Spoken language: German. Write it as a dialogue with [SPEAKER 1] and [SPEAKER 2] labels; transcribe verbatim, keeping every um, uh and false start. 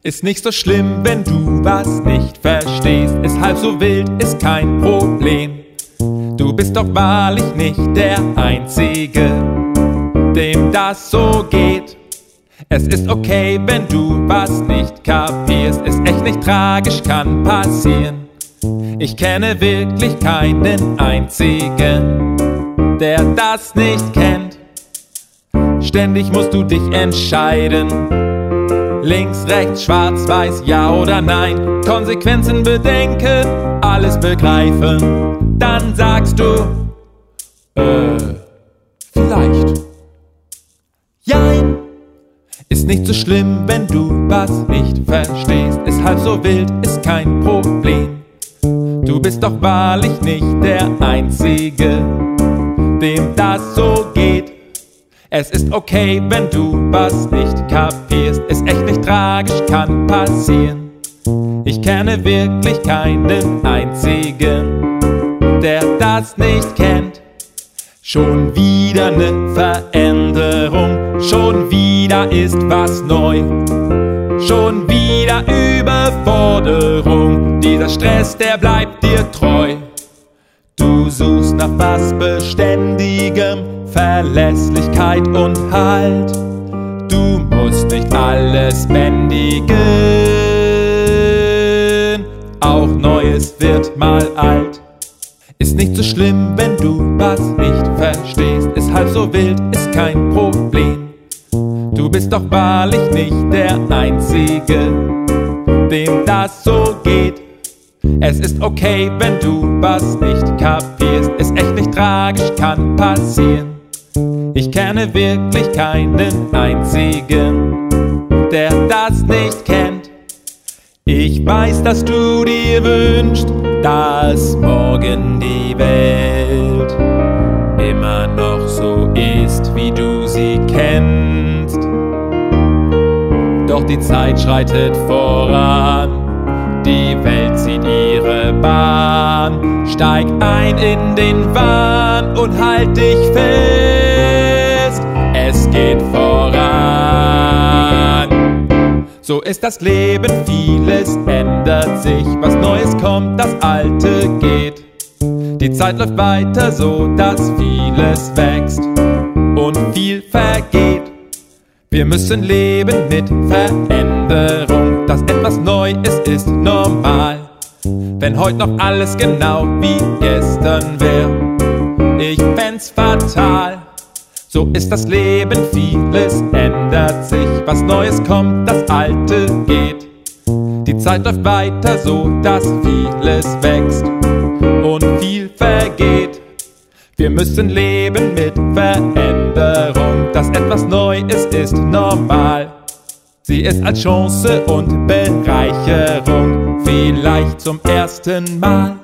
[SPEAKER 1] Ist nicht so schlimm, wenn du was nicht verstehst. Ist halb so wild, ist kein Problem. Du bist doch wahrlich nicht der Einzige, dem das so geht. Es ist okay, wenn du was nicht kapierst. Ist echt nicht tragisch, kann passieren. Ich kenne wirklich keinen einzigen, der das nicht kennt. Ständig musst du dich entscheiden. Links, rechts, schwarz, weiß, ja oder nein. Konsequenzen bedenken, alles begreifen. Dann sagst du, äh, vielleicht. Jein. Ist nicht so schlimm, wenn du was nicht verstehst. Ist halb so wild, ist kein Problem. Du bist doch wahrlich nicht der Einzige, dem das so geht. Es ist okay, wenn du was nicht kapierst. Ist echt nicht tragisch, kann passieren. Ich kenne wirklich keinen einzigen, der das nicht kennt. Schon wieder ne Veränderung, schon wieder ist was neu. Schon wieder Überforderung, dieser Stress, der bleibt dir treu. Du suchst nach was Beständigem, Verlässlichkeit und Halt. Du musst nicht alles bändigen, auch Neues wird mal alt. Ist nicht so schlimm, wenn du was nicht verstehst. Ist halb so wild, ist kein Problem. Du bist doch wahrlich nicht der Einzige, dem das so geht. Es ist okay, wenn du was nicht kapierst. Ist echt nicht tragisch, kann passieren. Ich kenne wirklich keinen einzigen, der das nicht kennt. Ich weiß, dass du dir wünschst, dass morgen die Welt immer noch so ist, wie du sie kennst. Doch die Zeit schreitet voran, die Welt zieht ihre Bahn. Steig ein in den Wahn und halt dich fest, es geht voran. So ist das Leben, vieles ändert sich, was Neues kommt, das Alte geht. Die Zeit läuft weiter, so dass vieles wächst und viel vergeht. Wir müssen leben mit Veränderung, dass etwas neu ist, ist normal. Wenn heute noch alles genau wie gestern wäre, ich fänd's fatal. So ist das Leben, vieles ändert sich, was Neues kommt, das Alte geht. Die Zeit läuft weiter, so dass vieles wächst und viel vergeht. Wir müssen leben mit Veränderung, dass etwas neu ist, ist normal. Sie ist als Chance und Bereicherung, vielleicht zum ersten Mal.